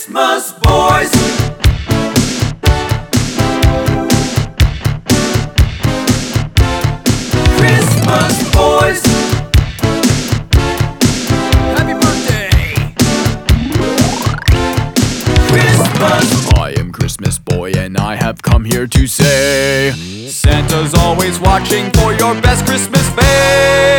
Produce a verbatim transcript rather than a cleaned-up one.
Christmas boys. Christmas boys. Happy birthday! Christmas. I am Christmas boy and I have come here to say Santa's always watching for your best Christmas face.